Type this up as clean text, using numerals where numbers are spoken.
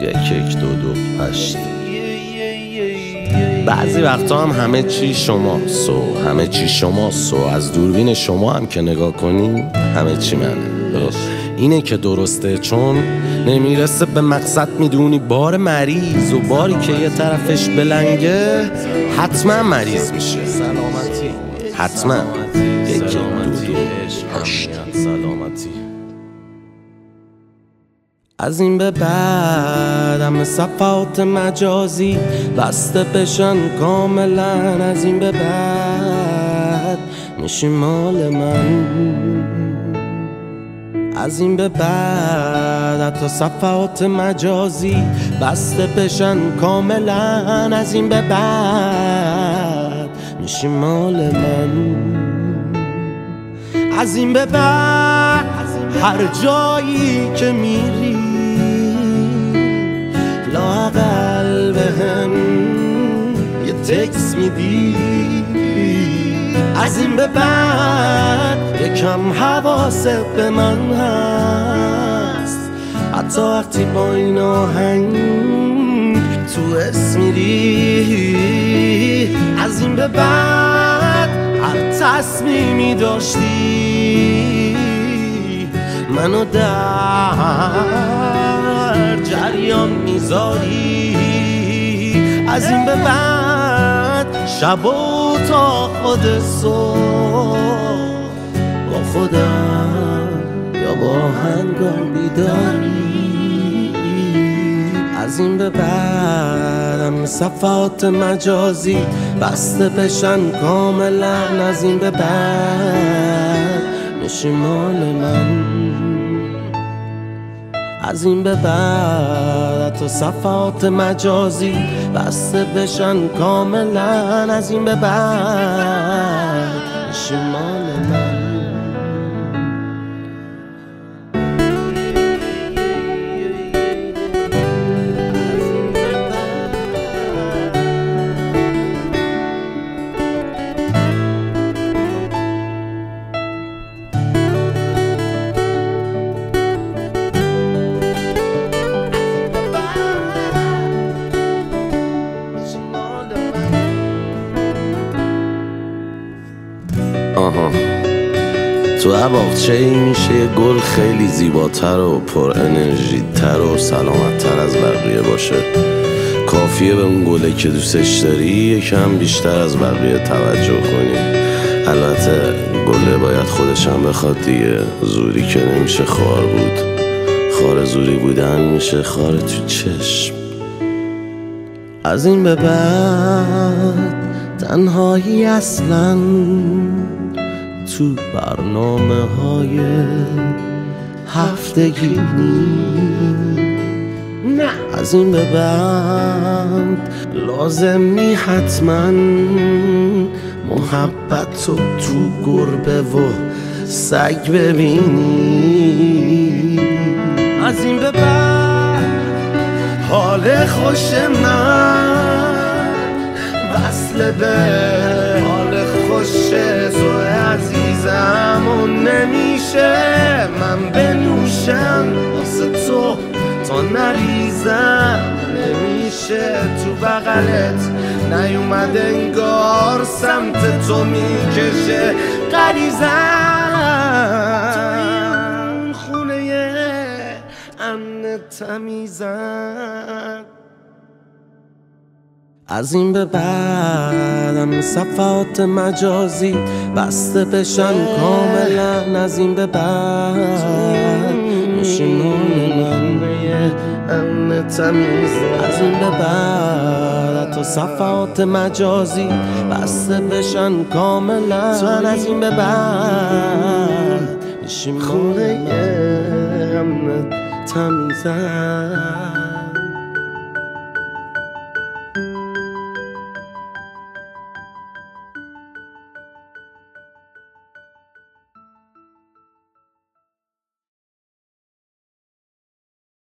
1122 بعضی وقتا هم همه چی شماست و همه چی شماست و از دوربین شما هم که نگاه کنی همه چی منه. اینه که درسته، چون نمیرسه به مقصد میدونی بار مریض و باری که یه طرفش بلنگه حتما مریض میشه. سلامتی حتما 1122 سلامتی. از این به بعد همه صفحات مجازی بسته بشن کاملا. از این به بعد میشی مال من. از این به بعد حتی صفحات مجازی بسته بشن کاملا. از این به بعد میشی مال من. از این به بعد هر جایی که میری لااقل بهم یه تکس میدی. از این به بعد یکم حواست به من هست، حتی وقتی با این آهنگ تو اسم میری. از این به بعد هر تصمیمی داشتی منو در جریان میذاری. از این به بعد شب و تا خود صبح با خودم یا با هنگام بیداری. از این به بعدم صفحات مجازی بسته بشن کاملا. از این به بعد میشی مال من. از این به بعد تو صفحات مجازی بسته بشن کاملا. از این به بعد میشی مال من. تو عباقچه‌ای میشه یه گل خیلی زیباتر و پر انرژی تر و سلامت‌تر از بقیه باشه. کافیه به اون گله که دوستش داری یکم بیشتر از بقیه توجه کنی. البته گله باید خودش هم بخواد دیگه، زوری که نمیشه خار بود. خار زوری بودن میشه خار تو چشم. از این به بعد تنهایی اصلاً تو برنامه های هفتگی نه. از این به بعد لازم نی حتما محبت رو تو گربه و سگ ببینی. از این به بعد حال خوش من وصل به حال خوش تو عزیزم و نمیشه من بنوشم واسه تو تا نریزم. نمیشه تو بغلت نیومد انگار سمت تو میکشه غریزم. خونه امن تمیزم. از این به بعدم صفحات مجازی بسته بشن کاملا. از این به بعد میشی مال من امن تمیز. از این به بعد تو صفحات مجازی بسته بشن کاملا. از این به بعد میشی مال امن تمیز.